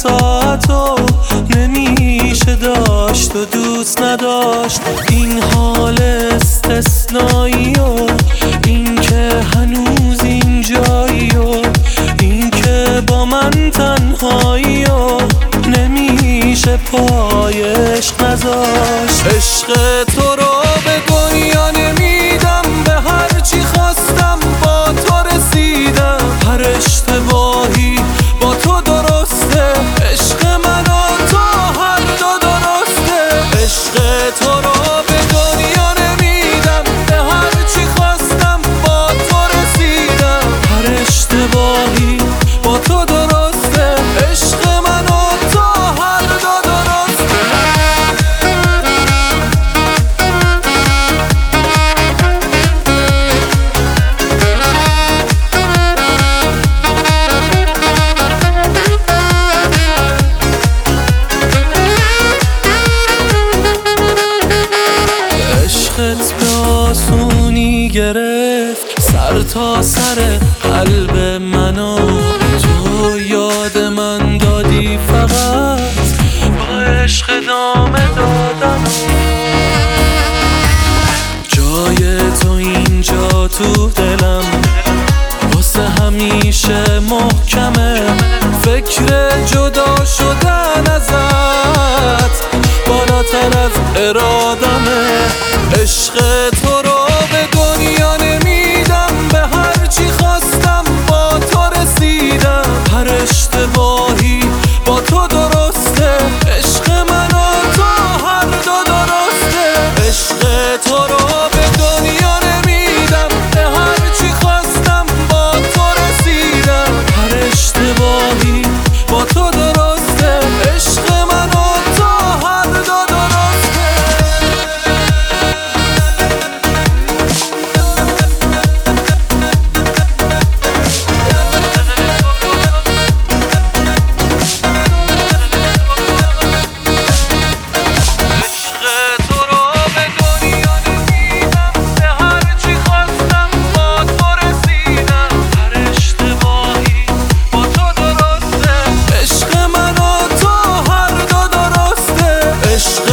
ساعتو نمیشه داشت و دوست نداشت. این حال استثنایی و این که هنوز اینجایی و این که با من تنهایی و نمیشه پای عشق نذاشت. عشق تو رو به دنیا نمیدم، به هرچی خواستم با تو رسیدم. هر اشتباهی با تو درسته، عشق من و تو هر دو درسته. عشق تو رو به دنیا نمیدم، به هرچی خواستم با تو رسیدم. هر اشتباهی با تو درسته، عشق من و تو هر دو درسته. عشقت به آسونی گرفت سر تا سر قلب منو، تو یاد من دادی فقط با عشق ادامه دادن. جای تو اینجا تو دلم واسه همیشه محکمه. فکر جدا شدن ازت بالاتر از ارادمه. عشق تو رو به دنیا نمیدم، به هرچی خواستم با تو رسیدم. هر اشتباهی با تو درسته، عشق من و تو هر دو درسته. عشق تو رو به دنیا نمیدم، به هرچی خواستم با تو رسیدم. هر اشتباهی با تو درسته، عشق من و تو هر دو درسته. عشق